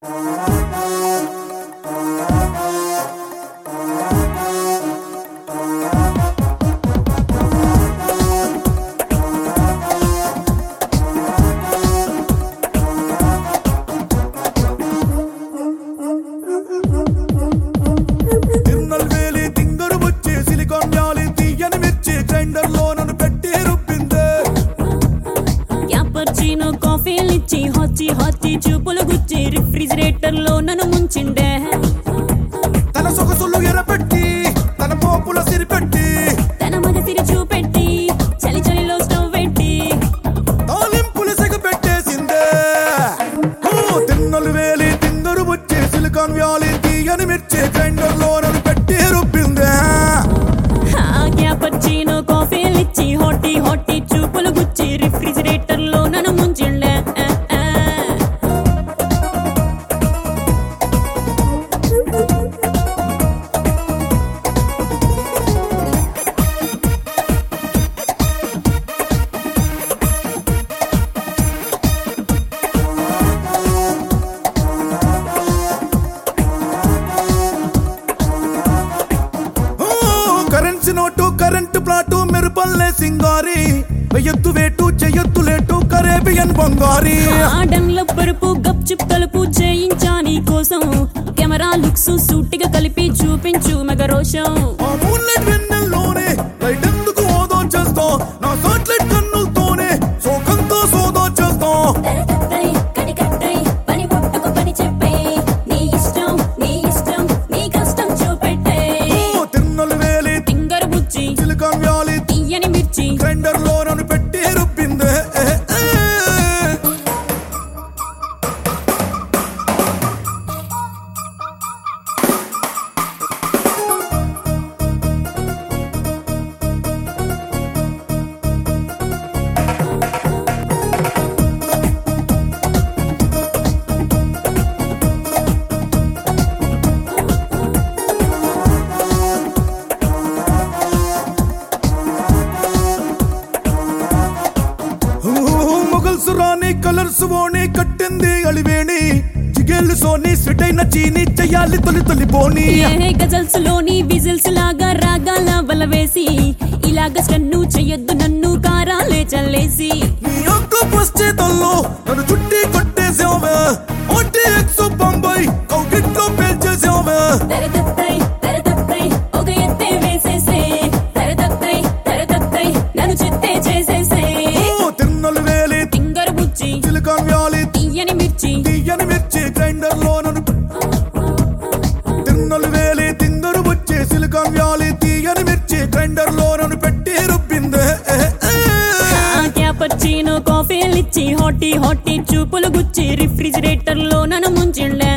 హాతి చూపులు గుచ్చి రిఫ్రిజిరేటర్ లో నన్ను ముంచిండే తన సొగసులు ఎరపెట్టి తన పోపుల సిరిపెట్టి తన మగసిరి చూపెట్టి చలి చలిలో స్టవ్ పెట్టి తాలింపులు సిగపెట్టేసిందే తిన్నలు వేలి తిందరు వచ్చి సిలికాన్ వ్యాలీ తీయని మిర్చి గ్రైండర్ లో నన్ను పెట్టి రుబ్బిందే క్యాపర్చినో కాఫీలు ఇచ్చి హాటి హాటి చూపులు గుచ్చి రిఫ్రిజిరేటర్ లో నన్ను ముంచిండే కరెన్సీ నోటు కరెంటు ప్లాటు మెరుపల్లే సింగారి వెయ్యొత్తు వేటు చెయ్యొత్తు లేటు కరేబియన్ బంగారి ఆడంలో పరుపు గప్చుప్ తలుపు చేయించాని కోసం కెమెరా లుక్స్ సూటిగా కలిపి చూపించు మెగరోషం ఆ మూన్లైట్ వెన్నెల్లోనే లైట్ ఎందుకు ఓదో చేస్తాం నా సాట్లైట్ కన్నులతోనే సోకంతో సోదో చేస్తాం తిన్నలు వేలి సిలికాన్ వ్యాలీ తీయని మిర్చి గ్రైండర్ లో నన్ను పెట్టి రుబ్బిందే మొగల్సు రాని కలర్స్ ఓని కట్టింది అలివేణి చిగేళ్ళు సోని స్వీట్ అయిన చీని చెయ్యాలి తొలి తొలి పోని గజల్స్ లోని విజిల్స్ లాగా రాగాల వల వేసి ఇలాగ స్టన్ను చెయ్యొద్దు నన్ను కారాలే చల్లేసి నీ ఆక్టోపస్ చేతల్లో నన్ను చుట్టి కొట్టేసావే ఓటీ ఎక్స్ బొంబాయి కౌకిట్లో పేల్చేసావే ఒక ఎత్తే వేసేసే తరతై నన్ను చిత్తే చేసేసే తిన్నలు వేలి తింగరు బుచ్చి సిలికాన్ వ్యాలీ తీయని మిర్చి గ్రైండర్ లో నన్ను తిన్నలు వేలి తిందరు వచ్చి సిలికాన్ వ్యాలీ తీయని మిర్చి గ్రైండర్ లో నన్ను పెట్టి రుబ్బిందే క్యాపర్చినో కాఫీలు ఇచ్చి హాటి హాటి చూపులు గుచ్చి రిఫ్రిజిరేటర్ లో నన్ను ముంచిండే